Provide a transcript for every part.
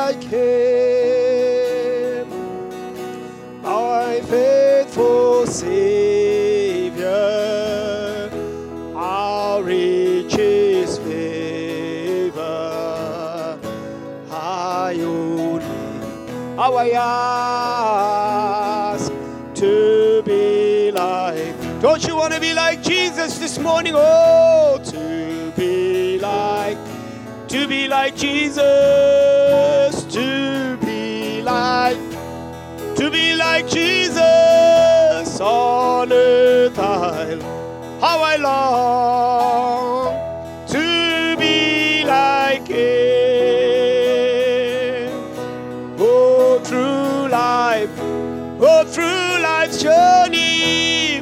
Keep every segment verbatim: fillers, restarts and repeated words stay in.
like him, my faithful Savior, how rich his favor, I only, how I ask to be like. Don't you want to be like Jesus this morning? Oh, to be like, to be like Jesus, to be like, to be like Jesus on earth. I, how I long to be like him. Go through life, go through life's journey,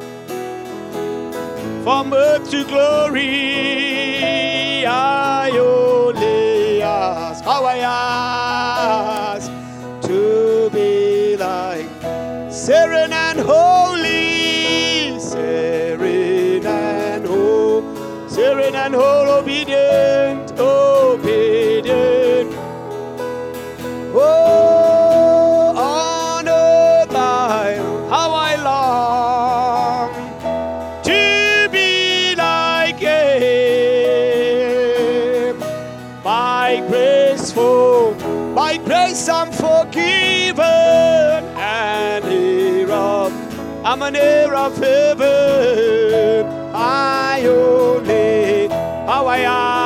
from earth to glory, I only ask, how I ask to be like serene and holy, serene and holy, serene and holy, obedient, obedient. Oh, on earth I, how I long to be like him. By graceful, by grace I'm forgiven, and heir of, I'm an heir of heaven. I only, how I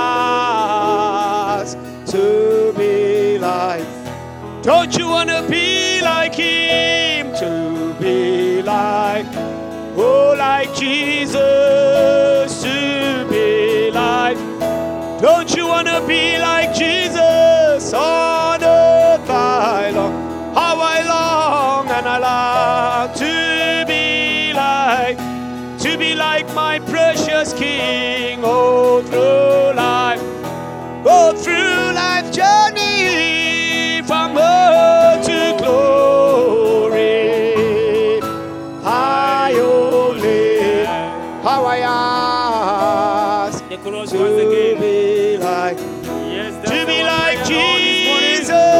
ask to be like. Don't you want to be like him? To be like, oh, like Jesus, to be like. Don't you want to be like Jesus on earth? I long, how I long and I long to be like, to be like my precious King. Oh, through life, oh, through life journey, from earth to glory, I only, how I ask The chorus to once again. be like, Yes, that's to be our like prayer, Lord, this morning.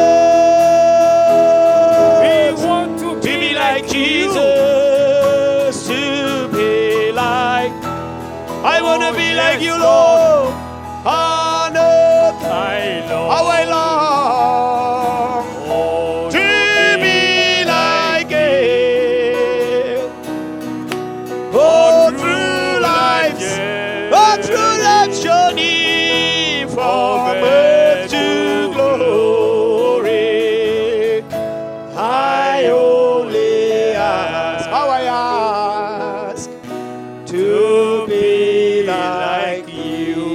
Jesus, We want to to be like like you. Jesus, to be like, I want to Oh, be yes, like you, Lord. Lord, on earth, I love. how I long Oh, to be like him. Oh, through life, oh, through life's journey, from earth to glory, I only ask, how I ask, to be like you.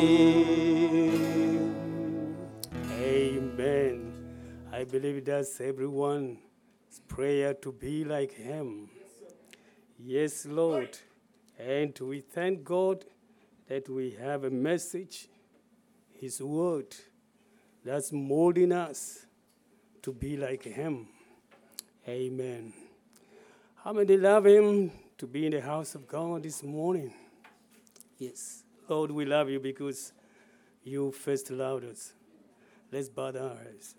Amen. I believe that's everyone's prayer, to be like him. Yes, Lord. And we thank God that we have a message, his word, that's molding us to be like him. Amen. How many love him to be in the house of God this morning? Yes. Lord, we love you because you first loved us. Let's bow our eyes.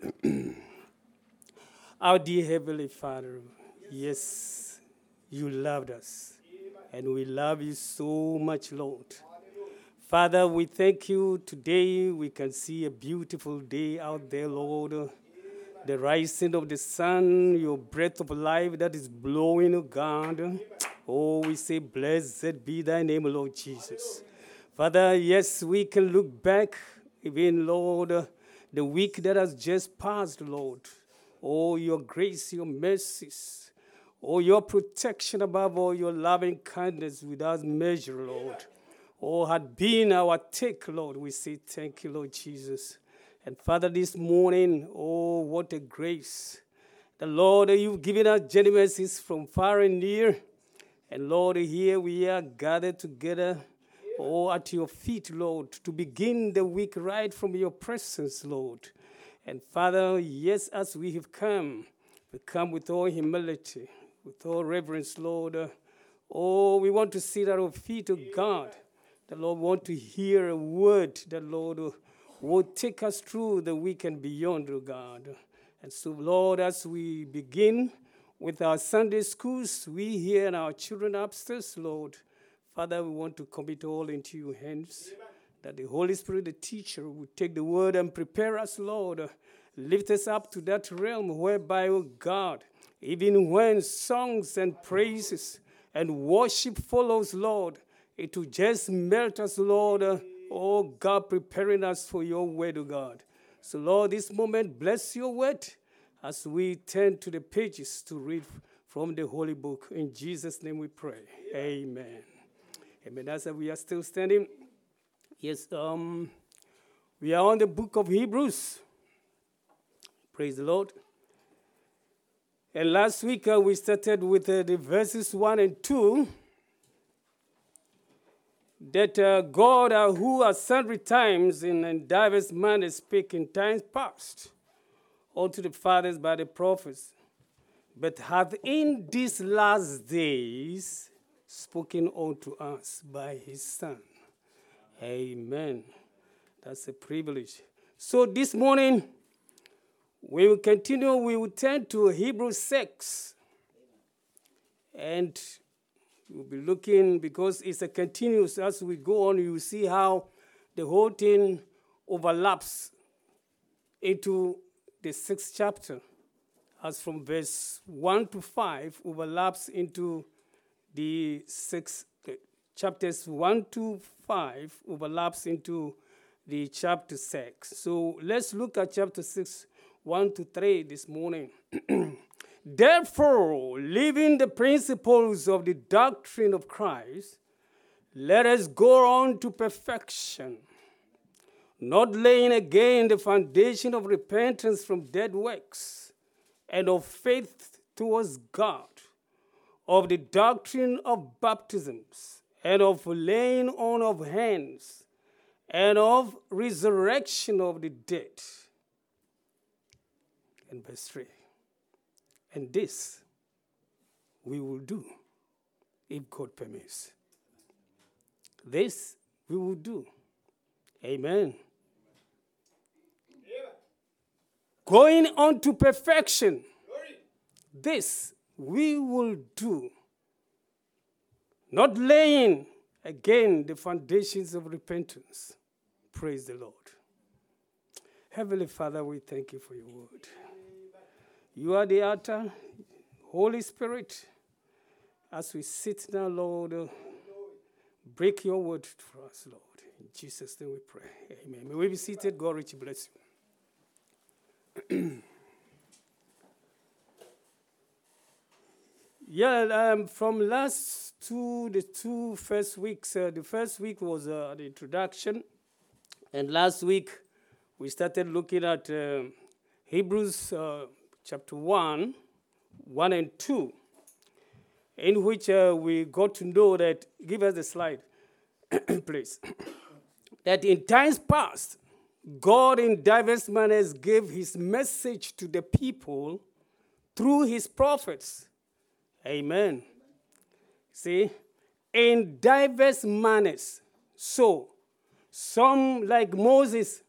Our dear Heavenly Father, yes, you loved us. And we love you so much, Lord. Father, we thank you today. We can see a beautiful day out there, Lord. The rising of the sun, your breath of life that is blowing, oh God. Oh, we say, blessed be thy name, Lord Jesus. Father, yes, we can look back, even, Lord, the week that has just passed, Lord. Oh, your grace, your mercies. Oh, your protection above all, your loving kindness without measure, Lord. Oh, had been our take, Lord. We say thank you, Lord Jesus. And Father, this morning, oh, what a grace. The Lord, you've given us generosities from far and near. And Lord, here we are gathered together, oh, at your feet, Lord, to begin the week right from your presence, Lord. And Father, yes, as we have come, we come with all humility, with all reverence, Lord. Oh, we want to sit at our feet, oh God. The Lord want to hear a word, the Lord, will take us through the week and beyond, oh God. And so, Lord, as we begin with our Sunday schools, we here and our children upstairs, Lord, Father, we want to commit all into your hands. Amen. That the Holy Spirit, the teacher, will take the word and prepare us, Lord. Lift us up to that realm whereby, oh God, even when songs and praises and worship follows, Lord, it will just melt us, Lord. Oh God, preparing us for your word, oh God. So, Lord, this moment, bless your word as we turn to the pages to read from the Holy Book. In Jesus' name we pray. Yeah. Amen. Amen. As we are still standing, yes, um, we are on the book of Hebrews. Praise the Lord. And last week uh, we started with uh, the verses one and two. That uh, God, uh, who at sundry times in, in diverse manners spake in times past unto the fathers by the prophets, but hath in these last days spoken unto us by his Son. Amen. That's a privilege. So this morning, we will continue, we will turn to Hebrews six. And we'll be looking, because it's a continuous, as we go on, you will see how the whole thing overlaps into the sixth chapter, as from verse one to five overlaps into the six, uh, chapters one to five overlaps into the chapter six. So let's look at chapter six, one to three this morning. Therefore, leaving the principles of the doctrine of Christ, let us go on to perfection, not laying again the foundation of repentance from dead works and of faith towards God, of the doctrine of baptisms, and of laying on of hands, and of resurrection of the dead. And verse three. And this we will do if God permits. This we will do. Amen. Yeah. Going on to perfection. Glory. This we will do. Not laying again the foundations of repentance. Praise the Lord. Heavenly Father, we thank you for your word. You are the altar, Holy Spirit. As we sit now, Lord, uh, break your word for us, Lord. In Jesus' name we pray. Amen. May we be seated. God richly bless you. yeah, um, from last two, the two first weeks, uh, the first week was uh, the introduction. And last week, we started looking at uh, Hebrews uh, chapter one, one and two, in which uh, we got to know that, give us the slide, please, that in times past, God in diverse manners gave his message to the people through his prophets. Amen. See, in diverse manners. So, some like Moses,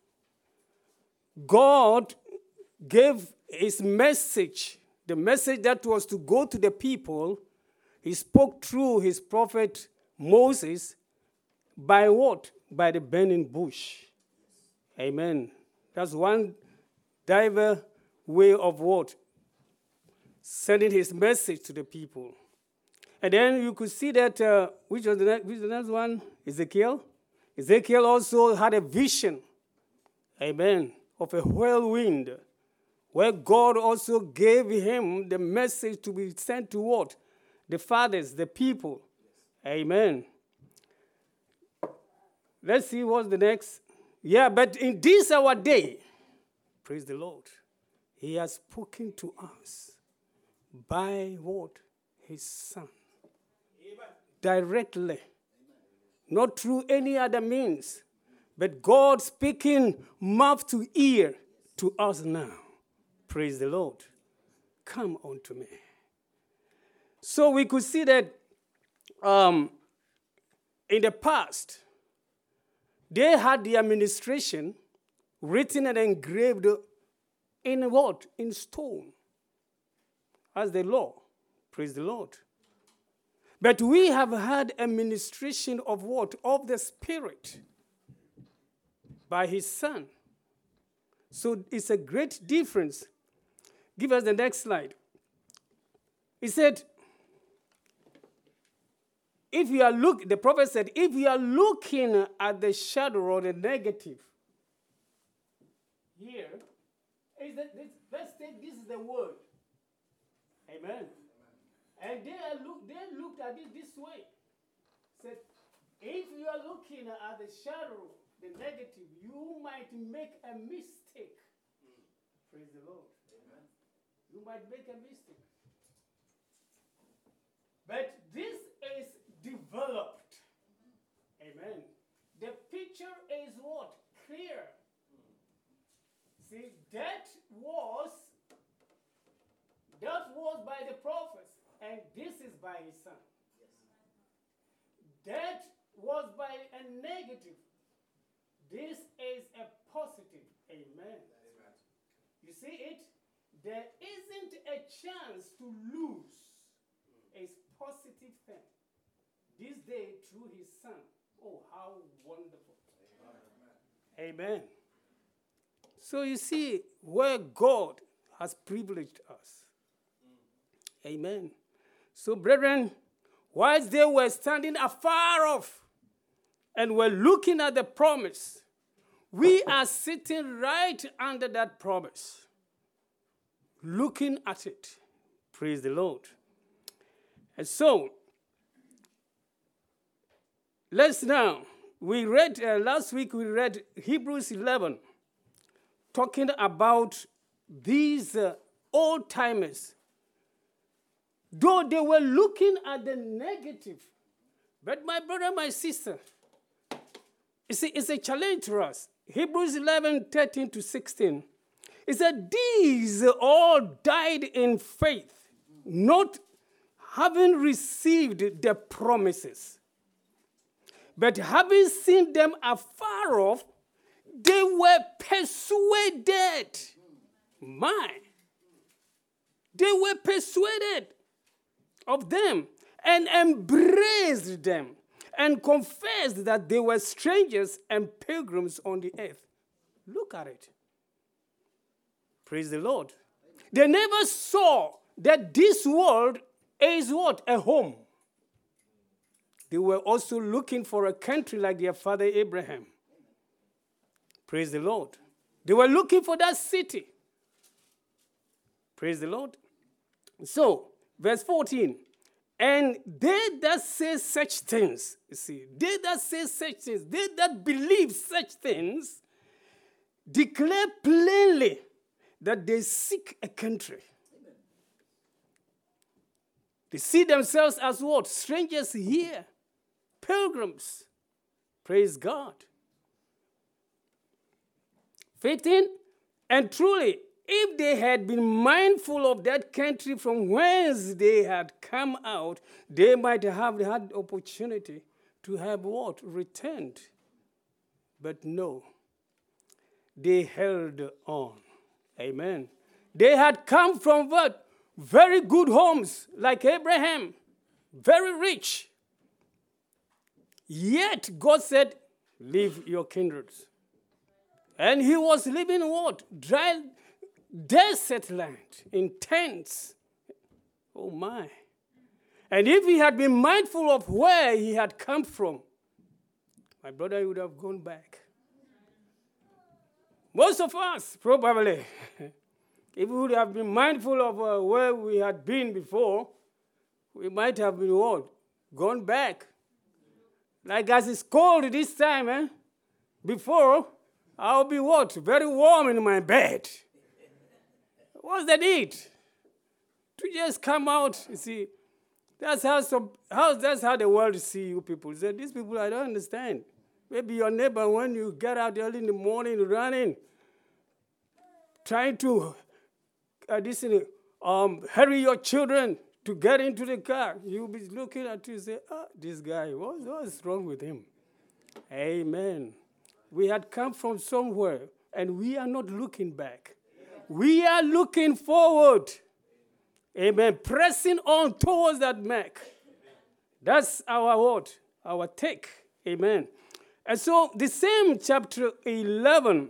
God gave his message, the message that was to go to the people. He spoke through his prophet Moses by what? By the burning bush. Amen. That's one diverse way of what? Sending his message to the people. And then you could see that, uh, which was the next, which was the next one? Ezekiel. Ezekiel also had a vision, amen, of a whirlwind, where God also gave him the message to be sent to what? The fathers, the people. Amen. Let's see what's the next. Yeah, but in this our day, praise the Lord, he has spoken to us by what? His Son. Amen. Directly. Amen. Not through any other means, but God speaking mouth to ear to us now. Praise the Lord. Come unto me. So we could see that um, in the past, they had the administration written and engraved in what? In stone. As the law. Praise the Lord. But we have had a ministration of what? Of the Spirit by his Son. So it's a great difference. Give us the next slide. He said, if you are look, the prophet said, if you are looking at the shadow or the negative, here, is that this, let's take this is the word. Amen. And they are look, they looked at it this way. Said, if you are looking at the shadow, the negative, you might make a mistake. Mm. Praise the Lord. Amen. You might make a mistake. But this is developed. Amen. The picture is what? Clear. See, that was that was by the prophets, and this is by his Son. Yes. That was by a negative. This is a positive. Amen. Amen. You see it? There isn't a chance to lose. Mm. It's positive thing. This day through his Son. Oh, how wonderful. Amen. Amen. So you see where God has privileged us. Mm. Amen. So brethren, whilst they were standing afar off and were looking at the promise, we are sitting right under that promise, looking at it. Praise the Lord. And so, let's now, we read, uh, last week we read Hebrews eleven, talking about these uh, old-timers. Though they were looking at the negative, but my brother, my sister, it's a, it's a challenge to us. Hebrews eleven, thirteen to sixteen. It said, these all died in faith, not having received the promises, but having seen them afar off, they were persuaded. My. They were persuaded of them and embraced them and confessed that they were strangers and pilgrims on the earth. Look at it. Praise the Lord. They never saw that this world is what? A home. They were also looking for a country like their father Abraham. Praise the Lord. They were looking for that city. Praise the Lord. So, verse fourteen. And they that say such things, you see, they that say such things, they that believe such things, declare plainly that they seek a country. Amen. They see themselves as what? Strangers here, pilgrims. Praise God. fifteen, and truly, if they had been mindful of that country from whence they had come out, they might have had opportunity to have what? Returned. But no, they held on. Amen. They had come from what? Very good homes, like Abraham, very rich. Yet God said, leave your kindreds. And he was living in what? Dry, desert land, in tents. Oh my. And if he had been mindful of where he had come from, my brother would have gone back. Most of us, probably, if we would have been mindful of uh, where we had been before, we might have been what? Gone back. Like as it's cold this time, eh? Before, I'll be what? Very warm in my bed. What's the need? To just come out, you see. That's how some how that's how the world see you people. Say, these people I don't understand. Maybe your neighbor, when you get out early in the morning running, trying to uh, this, um, hurry your children to get into the car, you'll be looking at you and say, ah, this guy, what, what's wrong with him? Amen. We had come from somewhere And we are not looking back. We are looking forward. Amen. Pressing on towards that mark. That's our word, our take. Amen. And so the same chapter eleven,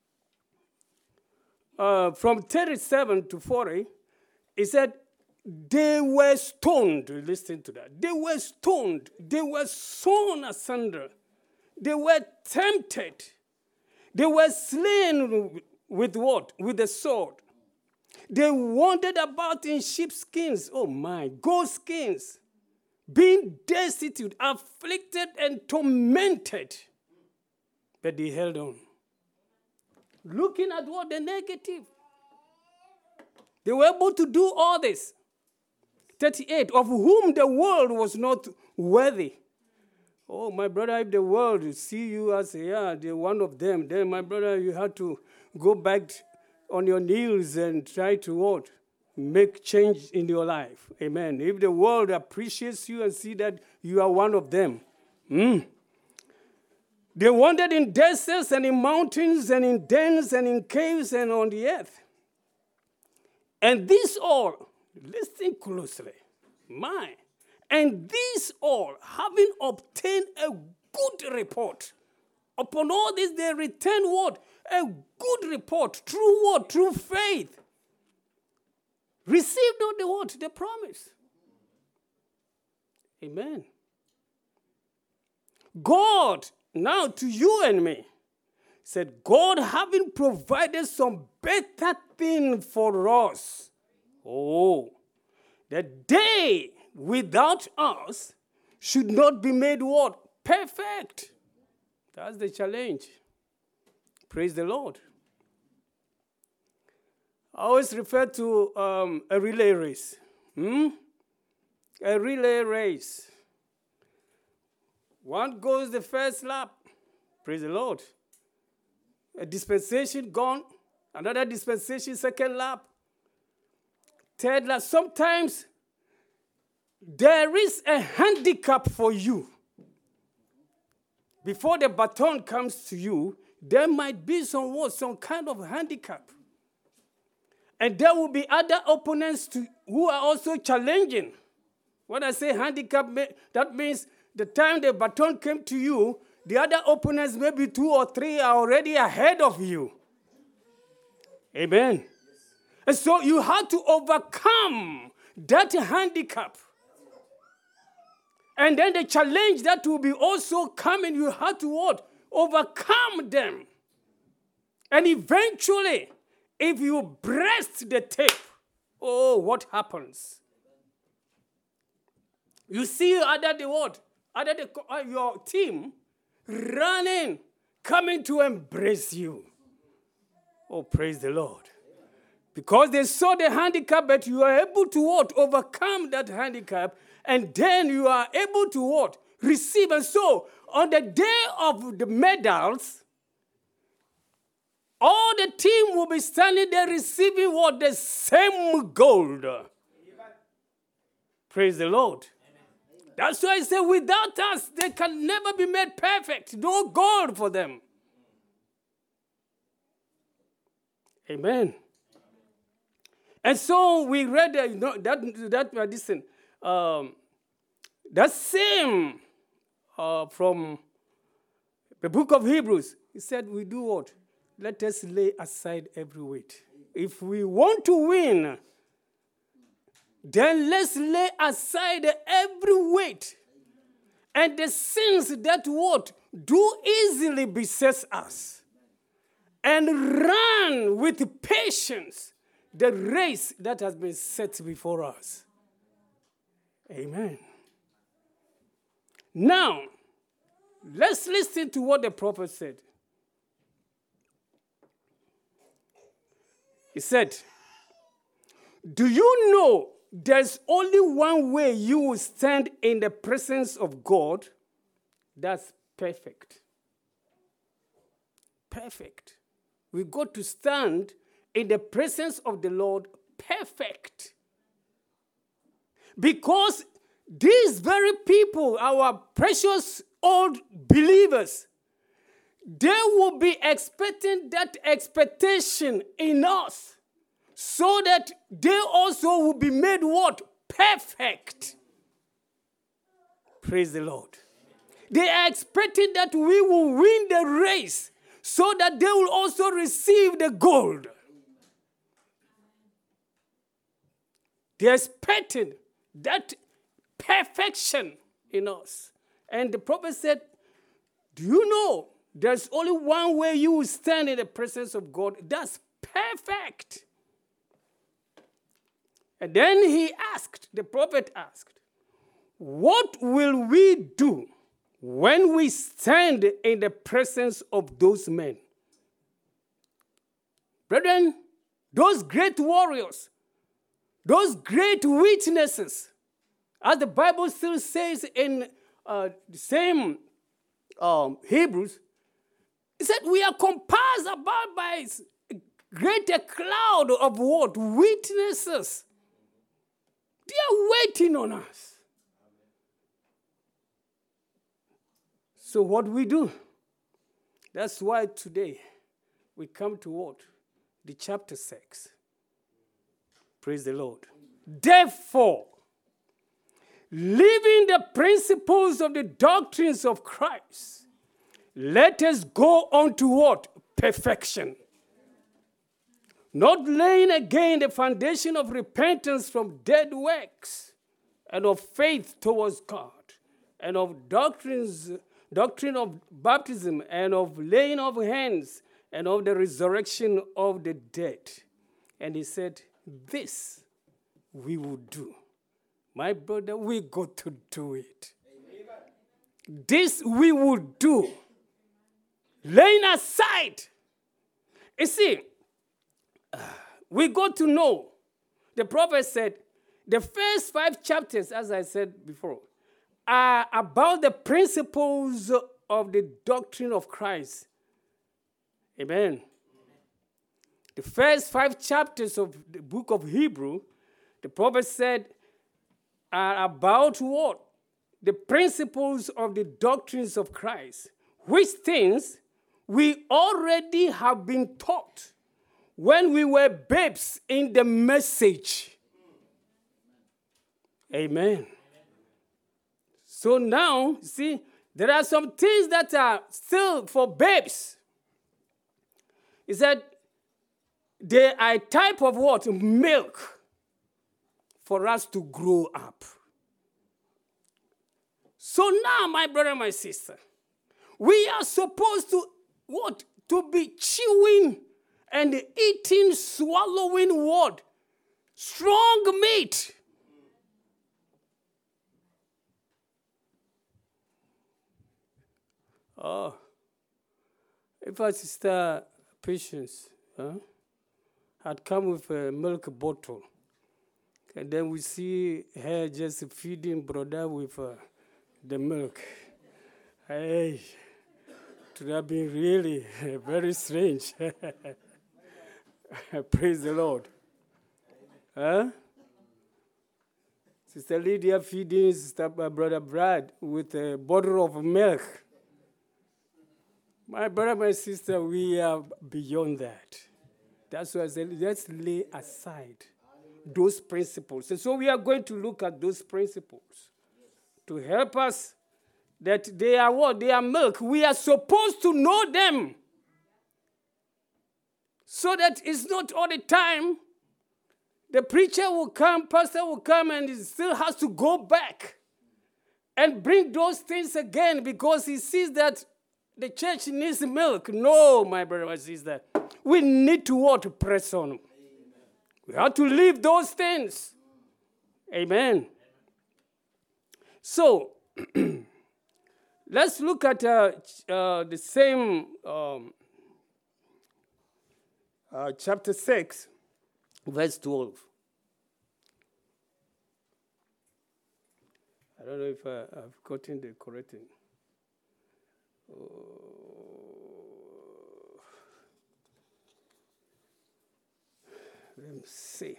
uh, from thirty-seven to forty, it said, they were stoned. Listen to that. They were stoned. They were sawn asunder. They were tempted. They were slain with what? With the sword. They wandered about in sheepskins. Oh my, goat skins. Being destitute, afflicted, and tormented. But they held on. Looking at what? The negative. They were able to do all this. thirty-eight, of whom the world was not worthy. Oh, my brother, if the world see you as, yeah, they're one of them, then, my brother, you have to go back on your knees and try to what? Make change in your life. Amen. If the world appreciates you and see that you are one of them. Mm. They wandered in deserts and in mountains and in dens and in caves and on the earth. And these all, listen closely, my, and these all, having obtained a good report, upon all this they return what? A good report. Through what? Through faith. Received not the what? The promise. Amen. God, now to you and me, said, God having provided some better thing for us. Oh, that they without us should not be made what? Perfect. That's the challenge. Praise the Lord. I always refer to um, a relay race. Hmm? A relay race. One goes the first lap. Praise the Lord. A dispensation gone. Another dispensation, second lap. Third lap. Sometimes there is a handicap for you. Before the baton comes to you, there might be some what, some kind of handicap. And there will be other opponents to, who are also challenging. When I say handicap, that means the time the baton came to you, the other opponents, maybe two or three, are already ahead of you. Amen. And so you have to overcome that handicap. And then the challenge that will be also coming, you have to what? Overcome them. And eventually, if you breast the tape, oh, what happens? You see other the what? Other the, uh, your team running, coming to embrace you. Oh, praise the Lord. Because they saw the handicap, but you are able to what? Overcome that handicap, and then you are able to what? Receive. And so, on the day of the medals, all the team will be standing there receiving what? The same gold. Amen. Praise the Lord. Amen. That's why I say without us, they can never be made perfect. No gold for them. Amen. And so we read uh, you know, that, that uh, listen, um, that same uh, from the book of Hebrews. He said, we do what? Let us lay aside every weight. If we want to win, then let's lay aside every weight and the sins that what do easily beset us, and run with patience the race that has been set before us. Amen. Now, let's listen to what the prophet said. He said, do you know there's only one way you will stand in the presence of God? That's perfect. Perfect. We got to stand in the presence of the Lord perfect. Because these very people, our precious old believers, they will be expecting that expectation in us, so that they also will be made what? Perfect. Praise the Lord. They are expecting that we will win the race, so that they will also receive the gold. They are expecting that perfection in us. And the prophet said, do you know there's only one way you will stand in the presence of God? That's perfect. And then he asked, the prophet asked, what will we do when we stand in the presence of those men? Brethren, those great warriors, those great witnesses, as the Bible still says in uh, the same um, Hebrews, it said we are compassed about by a greater cloud of what? Witnesses. They are waiting on us. So what do we do? That's why today we come to what? The chapter six. Praise the Lord. Therefore, living the principles of the doctrines of Christ, let us go on to what? Perfection. Not laying again the foundation of repentance from dead works, and of faith towards God, and of doctrines, doctrine of baptism, and of laying of hands, and of the resurrection of the dead. And he said, this we will do. My brother, we got to do it. Amen. This we will do. Laying aside. You see, uh, we got to know. The prophet said, the first five chapters, as I said before, are about the principles of the doctrine of Christ. Amen. The first five chapters of the book of Hebrew, the prophet said, are about what? The principles of the doctrines of Christ, which things we already have been taught when we were babes in the message. Amen. So now, see, there are some things that are still for babes. He said, they are a type of what? Milk for us to grow up. So now, my brother, my sister, we are supposed to what? To be chewing and eating, swallowing what? Strong meat. Oh, if our sister Patience huh, had come with a milk bottle, and then we see her just feeding brother with uh, the milk. Hey, it would have been really very strange. Praise the Lord. Huh? Sister Lydia feeding Sister Brother Brad with a bottle of milk. My brother, my sister, we are beyond that. That's why I said, let's lay aside those principles. And so we are going to look at those principles to help us that they are what? They are milk. We are supposed to know them so that it's not all the time the preacher will come, pastor will come, and he still has to go back and bring those things again because he sees that the church needs milk. No, my brother, my sister. We need to what? To press on. Amen. We have to leave those things. Amen. So, let's look at uh, uh, the same um, uh, chapter six, verse twelve. I don't know if uh, I've gotten the correct thing. Let me see.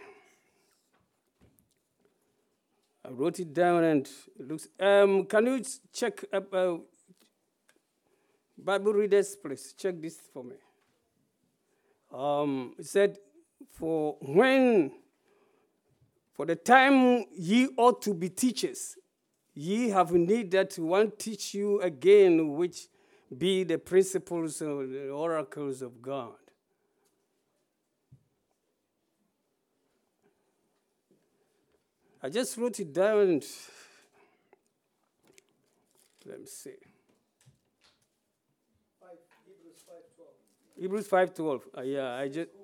I wrote it down and it looks. Um, can you check up uh, Bible readers, please check this for me. Um, it said, for when, for the time ye ought to be teachers, ye have need that one teach you again, which be the principles of the oracles of God. I just wrote it down. Let me see. Hebrews five twelve. Uh, yeah, I just.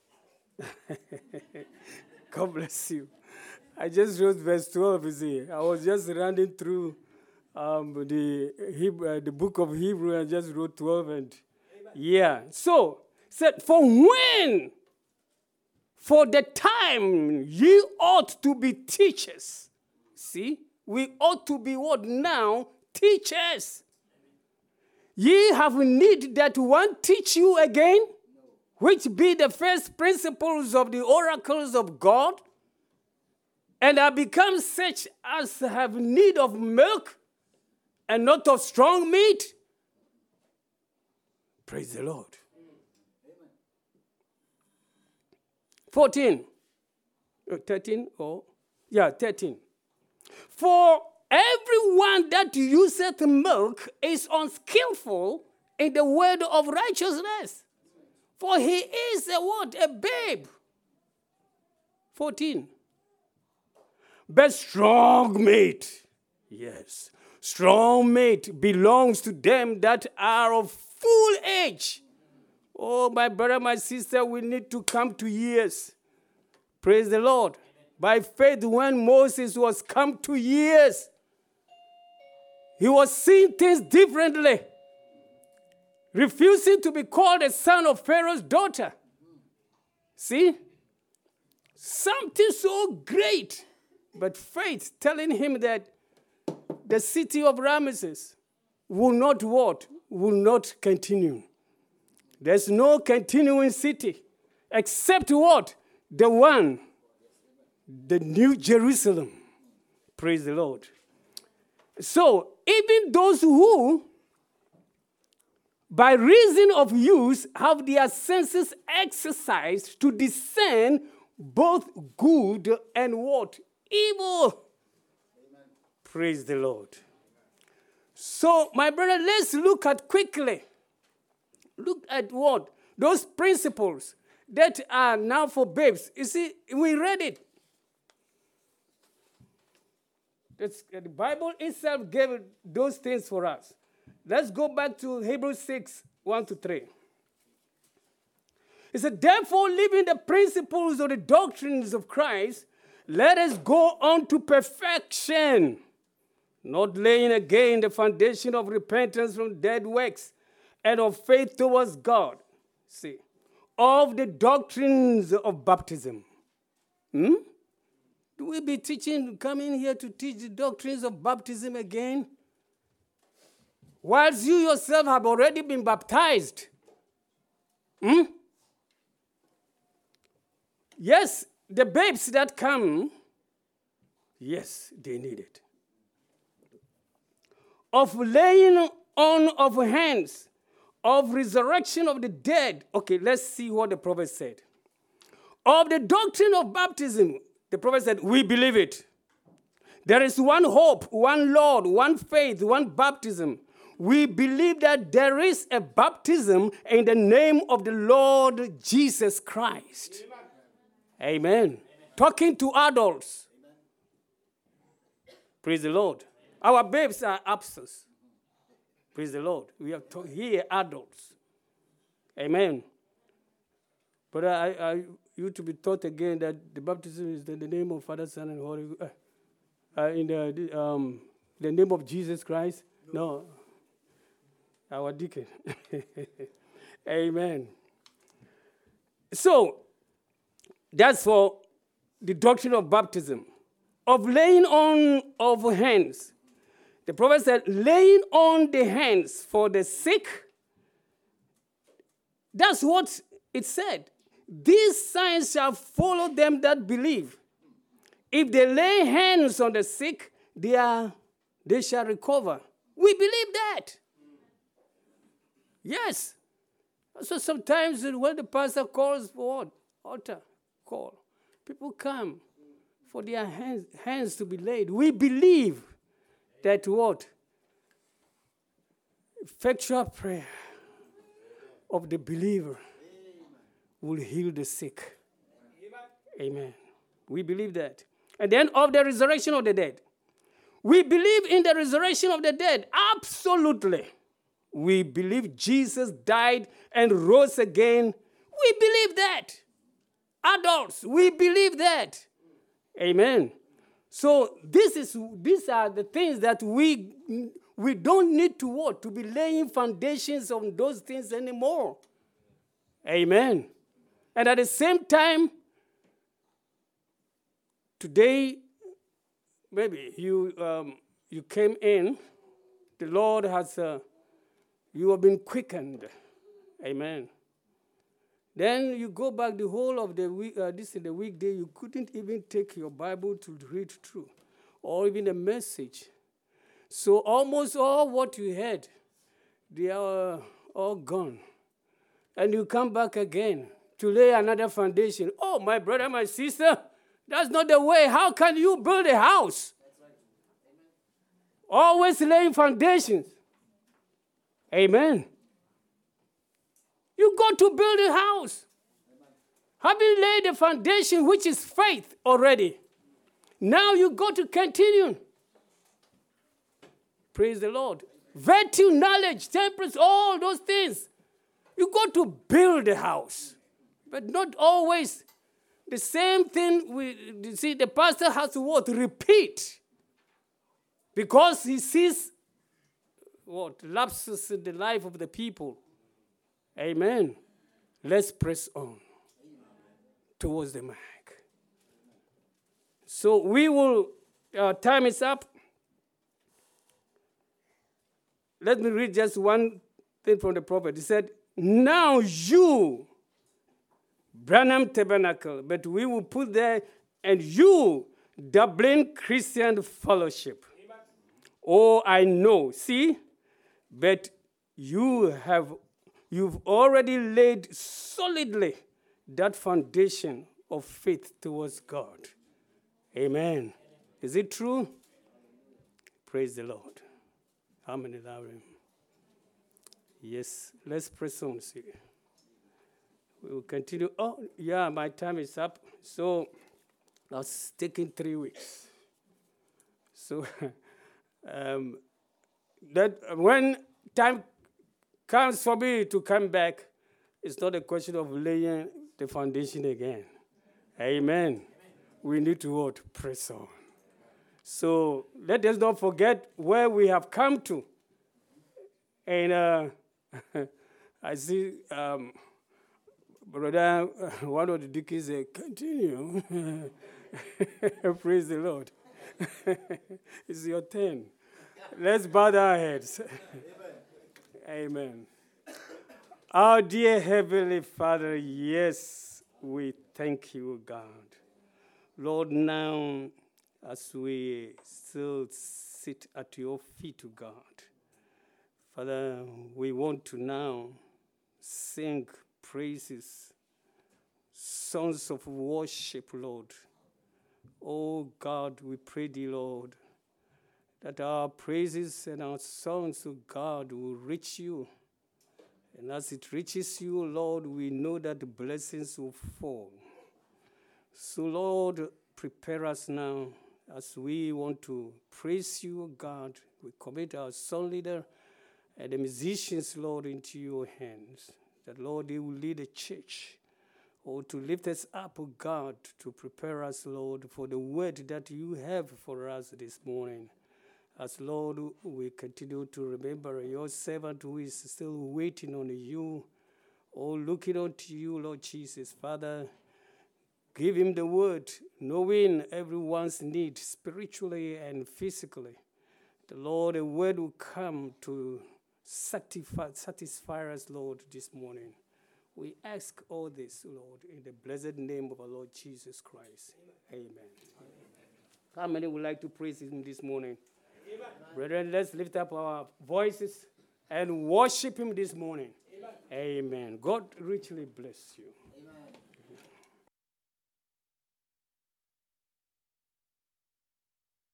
God bless you. I just wrote verse twelve. You see, I was just running through um, the Hebrew, uh, the book of Hebrew, and just wrote twelve, and Amen. Yeah. So said, for when, for the time, ye ought to be teachers. See, we ought to be what now? Teachers. Ye have need that one teach you again, no. which be the first principles of the oracles of God, and are become such as have need of milk and not of strong meat. Praise the Lord. Amen. fourteen. thirteen, or, yeah, thirteen. For everyone that useth milk is unskillful in the word of righteousness, for he is a what? A babe. fourteen. But strong meat, yes, strong meat belongs to them that are of full age. Oh, my brother, my sister, we need to come to years. Praise the Lord. By faith, when Moses was come to years, he was seeing things differently, refusing to be called a son of Pharaoh's daughter. See? Something so great, but faith telling him that the city of Ramesses will not what? Will not continue. There's no continuing city except what? The one, the New Jerusalem. Praise the Lord. So, even those who, by reason of use, have their senses exercised to discern both good and what? Evil. Amen. Praise the Lord. So, my brother, let's look at quickly. Look at what? Those principles that are now for babes. You see, we read it. It's, the Bible itself gave those things for us. Let's go back to Hebrews six, one to three. It said, therefore, leaving the principles of the doctrines of Christ, let us go on to perfection, not laying again the foundation of repentance from dead works and of faith towards God. See, of the doctrines of baptism. Hmm? Do we be teaching, coming here to teach the doctrines of baptism again? Whilst you yourself have already been baptized. Hmm? Yes, the babes that come, yes, they need it. Of laying on of hands, of resurrection of the dead. Okay, let's see what the prophet said. Of the doctrine of baptism, the prophet said, we believe it. There is one hope, one Lord, one faith, one baptism. We believe that there is a baptism in the name of the Lord Jesus Christ. Amen. Amen. Amen. Talking to adults. Amen. Praise the Lord. Amen. Our babes are absent. Praise the Lord. We have to hear adults. Amen. But I, I, you to be taught again that the baptism is in the name of Father, Son, and Holy Ghost. Uh, uh, in the, um, the name of Jesus Christ. No. no. Our deacon. Amen. So, that's for the doctrine of baptism. Of laying on of hands. The prophet said, laying on the hands for the sick. That's what it said. These signs shall follow them that believe. If they lay hands on the sick, they, are, they shall recover. We believe that. Yes. So sometimes when the pastor calls for what? Altar call. People come for their hands, hands to be laid. We believe that what? Effectual prayer of the believer will heal the sick. Amen. We believe that. And then of the resurrection of the dead. We believe in the resurrection of the dead. Absolutely. We believe Jesus died and rose again. We believe that. Adults, we believe that. Amen. So this is these are the things that we we don't need to what? To be laying foundations on those things anymore. Amen. And at the same time, today, maybe you um, you came in, the Lord has, uh, you have been quickened. Amen. Then you go back the whole of the week, uh, this is the weekday, you couldn't even take your Bible to read through, or even a message. So almost all what you had, they are all gone. And you come back again to lay another foundation. Oh, my brother, my sister, that's not the way. How can you build a house? Always laying foundations. Amen. You go to build a house. Having laid the foundation, which is faith already. Now you go to continue. Praise the Lord. Virtue, knowledge, temperance, all those things. You go to build a house. But not always the same thing. We, you see, the pastor has to what? Repeat. Because he sees what? Lapses in the life of the people. Amen. Let's press on towards the mark. So we will, our time is up. Let me read just one thing from the prophet. He said, now you, Branham Tabernacle, but we will put there, and you, Dublin Christian Fellowship. Amen. Oh, I know. See, but you have, you've already laid solidly that foundation of faith towards God. Amen. Is it true? Praise the Lord. How many love him? Yes. Let's press on. See. We will continue. Oh, yeah, my time is up. So that's taking three weeks. So um, that when time comes for me to come back, it's not a question of laying the foundation again. Amen. Amen. We need to what? Press on. So let us not forget where we have come to. And uh, I see um, brother, one of the deacons say, continue. Praise the Lord. It's your turn. Let's bow our heads. Amen. Our dear Heavenly Father, yes, we thank you, God. Lord, now, as we still sit at your feet, God, Father, we want to now sing praises, songs of worship, Lord. Oh, God, we pray thee, Lord, that our praises and our songs, oh God, will reach you. And as it reaches you, Lord, we know that the blessings will fall. So, Lord, prepare us now as we want to praise you, God. We commit our song leader and the musicians, Lord, into your hands. That, Lord, they will lead the church, or to lift us up, oh God, to prepare us, Lord, for the word that you have for us this morning. As, Lord, we continue to remember your servant who is still waiting on you, or looking unto you, Lord Jesus. Father, give him the word, knowing everyone's need spiritually and physically. The Lord, the word will come to satisfy, satisfy us, Lord, this morning. We ask all this, Lord, in the blessed name of our Lord Jesus Christ. Amen. Amen. How many would like to praise him this morning? Amen. Brethren, let's lift up our voices and worship him this morning. Amen. God richly bless you.